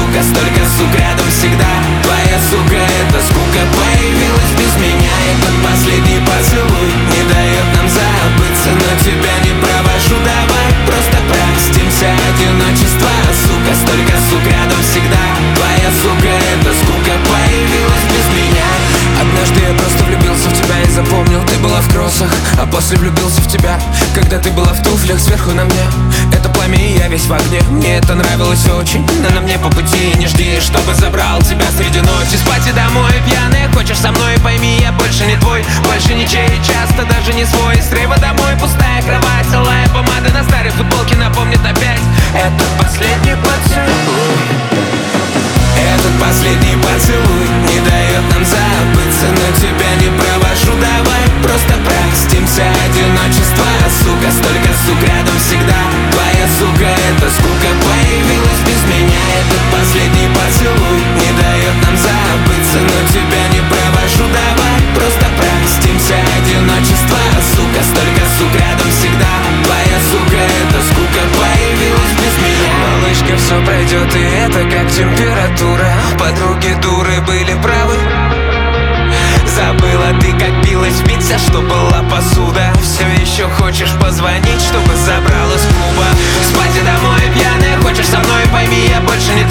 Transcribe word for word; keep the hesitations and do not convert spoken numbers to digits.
сука, столько сук рядом всегда. Твоя сука, эта скука появилась без меня. Этот последний поцелуй не дает нам забыться, но тебя не провожу, давай просто простимся. Одиночество, сука, столько сук рядом всегда. Твоя сука, эта скука появилась без меня. Однажды я просто влюбился в тебя и запомнил, ты была в кроссах, а после влюбился в тебя, когда ты была в туфлях сверху на мне. Это пламя и я весь в огне, мне это нравилось очень, но на мне по пути не жди, чтобы забрал тебя среди ночи. Спать и домой пьяный, хочешь со мной, пойми, я больше не твой, больше ничей, часто даже не свой. С рейва домой, пустая кровать, алая помада на старой футболке напомнит опять этот последний поцелуй. Этот последний поцелуй не дает нам забыться, но тебя не провожу, давай просто простимся. Одиночество, сука, столько сук рядом всегда. Твоя сука, эта скука появилась без меня. Этот последний поцелуй не дает нам забыться, но тебя не провожу, давай просто простимся. Одиночество, сука, столько сук рядом всегда. Твоя сука, эта скука появилась без меня. Малышка, все пройдет, и это как температура. Подруги дуры были правы. Забыла ты, как билась биться, что была посуда. Все еще хочешь позвонить, чтобы забрал из клуба. Спать и домой пьяная, хочешь со мной, пойми, я больше не